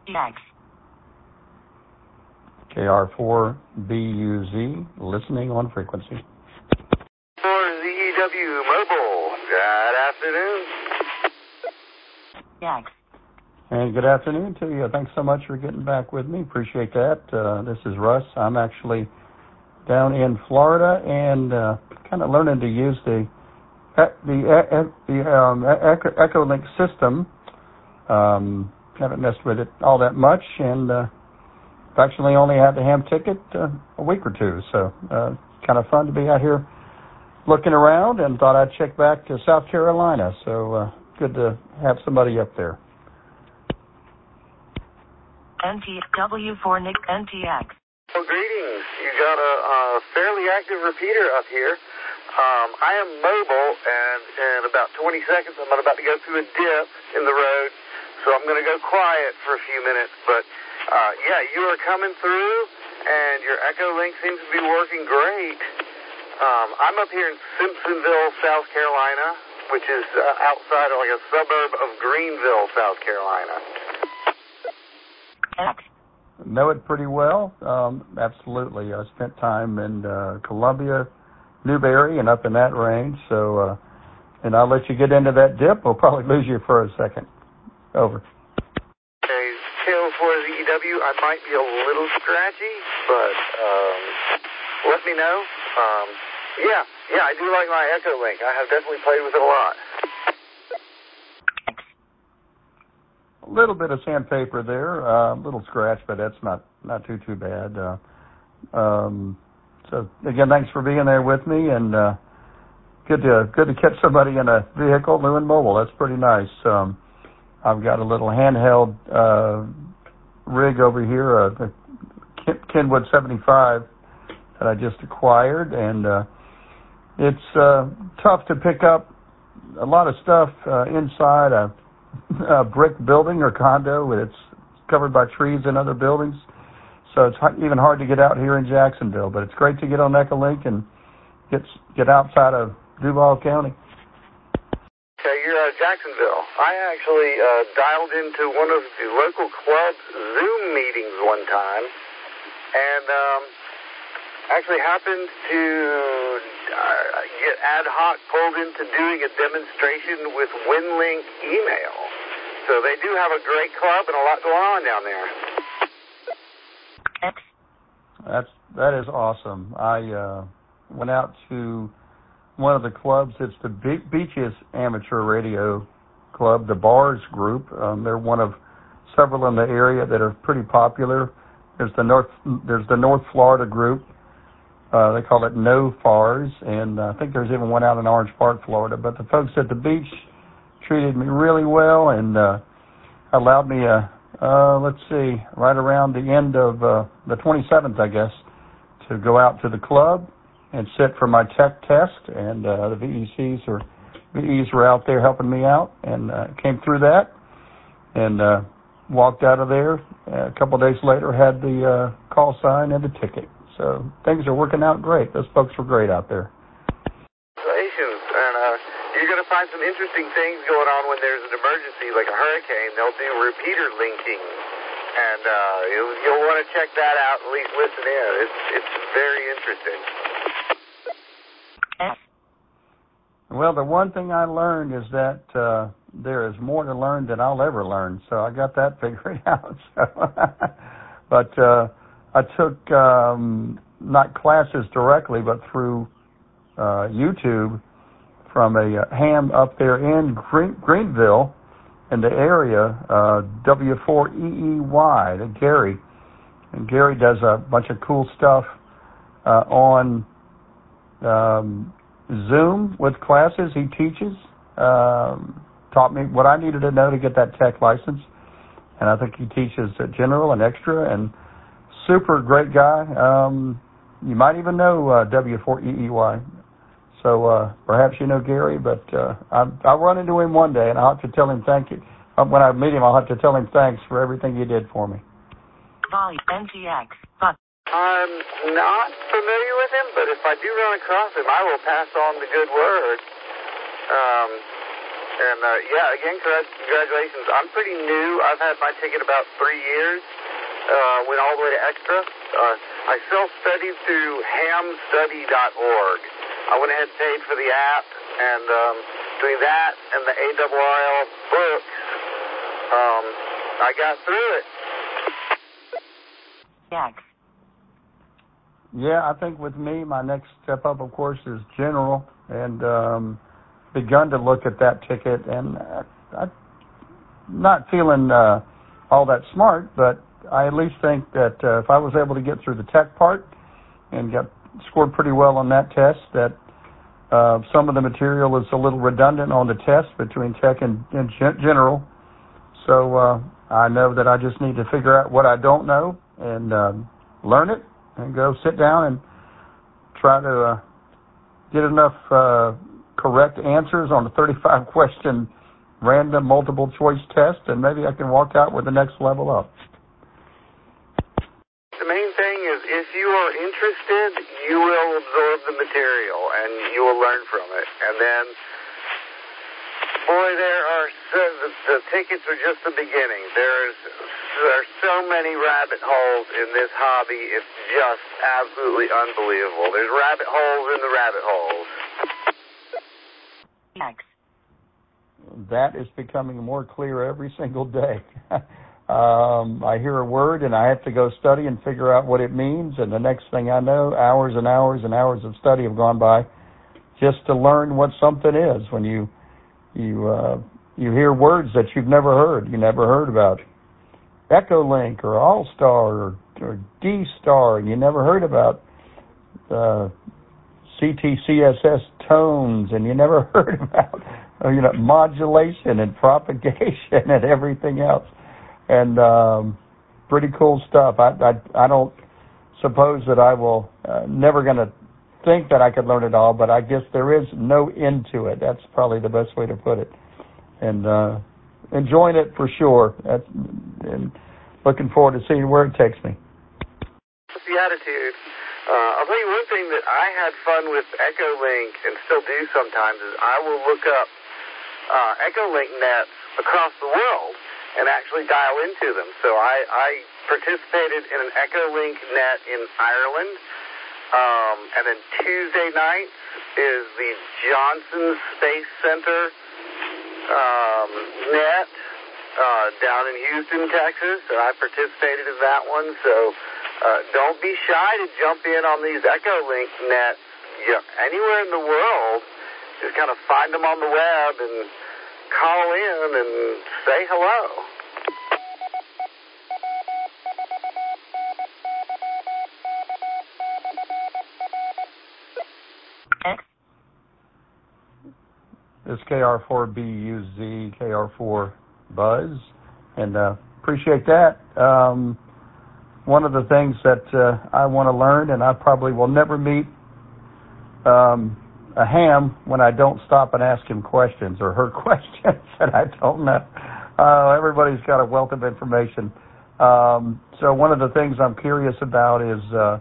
NTX. KR4BUZ, listening on frequency. For ZEW Mobile, good afternoon. X. And good afternoon to you. Thanks so much for getting back with me. Appreciate that. This is Russ. I'm actually down in Florida and kind of learning to use the Echolink system. Haven't messed with it all that much, and actually only had the ham ticket a week or two, so kind of fun to be out here looking around, and thought I'd check back to South Carolina, so good to have somebody up there. NTW4 Nick NTX. Well, greetings. You got a fairly active repeater up here. I am mobile, and in about 20 seconds I'm about to go through a dip in the road, so I'm going to go quiet for a few minutes, but yeah, you are coming through, and your Echolink seems to be working great. I'm up here in Simpsonville, South Carolina, which is outside of like a suburb of Greenville, South Carolina. X. Know it pretty well. Absolutely. I spent time in Columbia, Newberry, and up in that range, so and I'll let you get into that dip. We'll probably lose you for a second. Over. For ZEW, I might be a little scratchy, but let me know. Yeah, I do like my Echolink. I have definitely played with it a lot. A little bit of sandpaper there, a little scratch, but that's not too bad. So again, thanks for being there with me, and good to catch somebody in a vehicle doing mobile. That's pretty nice. I've got a little handheld rig over here, the Kenwood 75 that I just acquired, and it's tough to pick up a lot of stuff inside a brick building or condo. It's covered by trees and other buildings, so it's even hard to get out here in Jacksonville, but it's great to get on Echolink and get outside of Duval County. Okay, you're out of Jacksonville. I actually dialed into one of the local club's Zoom meetings one time, and actually happened to get ad hoc pulled into doing a demonstration with WinLink email. So they do have a great club and a lot going on down there. That is awesome. I went out to one of the clubs. It's the Beaches Amateur Radio Club, the Bars Group. They're one of several in the area that are pretty popular. There's the North Florida group. They call it No Fars, and I think there's even one out in Orange Park, Florida. But the folks at the beach treated me really well and allowed me, right around the end of the 27th, I guess, to go out to the club and sit for my tech test, and the VEs were out there helping me out, and came through that, and walked out of there. A couple of days later, had the call sign and the ticket. So things are working out great. Those folks were great out there. Congratulations, and you're going to find some interesting things going on when there's an emergency, like a hurricane. They'll do repeater linking, and you'll want to check that out, at least listen in. It's very interesting. Well, the one thing I learned is that there is more to learn than I'll ever learn, so I got that figured out. But I took not classes directly, but through YouTube from a ham up there in Greenville, in the area, W4EEY, Gary. And Gary does a bunch of cool stuff on Zoom with classes he teaches. Taught me what I needed to know to get that tech license, and I think he teaches general and extra, and super great guy. You might even know W4EEY, so perhaps you know Gary, but I'll run into him one day, and I'll have to tell him thank you. When I meet him, I'll have to tell him thanks for everything he did for me. NTX. I'm not familiar with him, but if I do run across him, I will pass on the good word. And, again, congratulations. I'm pretty new. I've had my ticket about 3 years. Went all the way to extra. I self-studied through hamstudy.org. I went ahead and paid for the app, and doing that and the ARRL books, I got through it. X. Yeah, I think with me, my next step up, of course, is general, and begun to look at that ticket, and I'm not feeling all that smart, but I at least think that if I was able to get through the tech part and scored pretty well on that test, that some of the material is a little redundant on the test between tech and general. So I know that I just need to figure out what I don't know and learn it and go sit down and try to get enough correct answers on the 35-question random multiple choice test, and maybe I can walk out with the next level up. The main thing is if you are interested, you will absorb the material and you will learn from it. And then, boy, the tickets are just the beginning. There are so many rabbit holes in this hobby. It's just absolutely unbelievable. There's rabbit holes in the rabbit holes. X. That is becoming more clear every single day. I hear a word and I have to go study and figure out what it means, and the next thing I know, hours and hours and hours of study have gone by just to learn what something is. When you hear words that you've never heard about Echolink or All-Star or D-Star, and you never heard about CTCSS tones, and you never heard about modulation and propagation and everything else. And pretty cool stuff. I don't suppose that I will never going to think that I could learn it all, but I guess there is no end to it. That's probably the best way to put it. And enjoying it for sure. And looking forward to seeing where it takes me. That's the attitude. I'll tell you one thing that I had fun with Echolink and still do sometimes is I will look up Echolink nets across the world and actually dial into them. So I participated in an Echolink net in Ireland, and then Tuesday nights is the Johnson Space Center net down in Houston, Texas, and I participated in that one. So don't be shy to jump in on these Echolink nets. Anywhere in the world, just kind of find them on the web and call in and say hello. X. It's KR4BUZ, KR4 Buzz, and appreciate that. One of the things that I want to learn, and I probably will never meet a ham when I don't stop and ask him questions or her questions that I don't know. Everybody's got a wealth of information. So one of the things I'm curious about is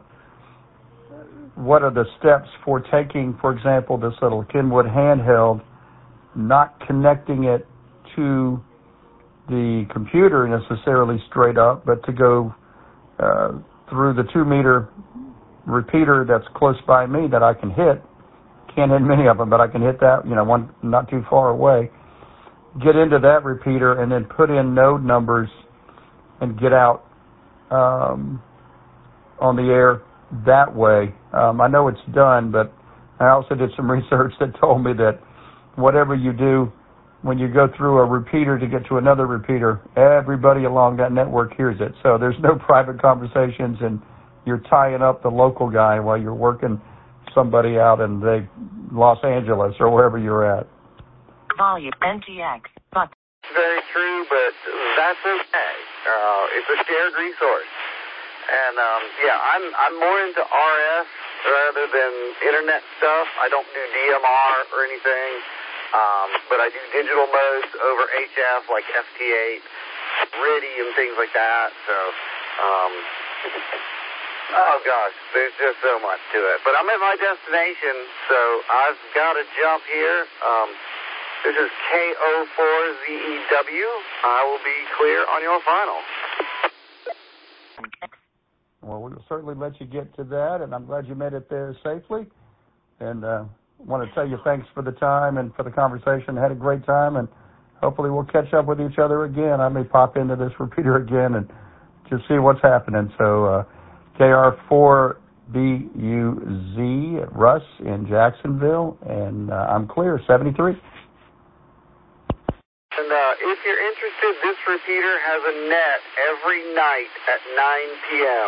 what are the steps for taking, for example, this little Kenwood handheld, not connecting it to the computer necessarily straight up, but to go through the 2-meter repeater that's close by me that I can hit. Can't hit many of them, but I can hit that, one not too far away. Get into that repeater and then put in node numbers and get out on the air that way. I know it's done, but I also did some research that told me that whatever you do, when you go through a repeater to get to another repeater, everybody along that network hears it. So there's no private conversations, and you're tying up the local guy while you're working somebody out in Los Angeles or wherever you're at. Volume NTX. But Very true, but that's okay. It's a shared resource. And I'm more into RF rather than internet stuff. I don't do DMR or anything, but I do digital modes over HF like FT8, RIDI, and things like that. So, oh gosh, there's just so much to it. But I'm at my destination, so I've got to jump here. This is KO4ZEW. I will be clear on your final. Well, we'll certainly let you get to that, and I'm glad you made it there safely. And want to tell you thanks for the time and for the conversation. Had a great time, and hopefully we'll catch up with each other again. I may pop into this repeater again and just see what's happening. So KR4BUZ, Russ in Jacksonville, and I'm clear, 73. And if you're interested, this repeater has a net every night at 9 p.m.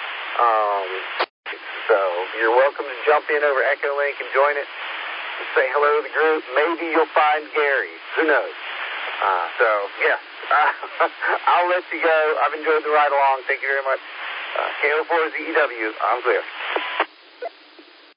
So you're welcome to jump in over Echolink and join it. Say hello to the group. Maybe you'll find Gary. Who knows? So, yeah. I'll let you go. I've enjoyed the ride along. Thank you very much. KO4ZEW. I'm clear.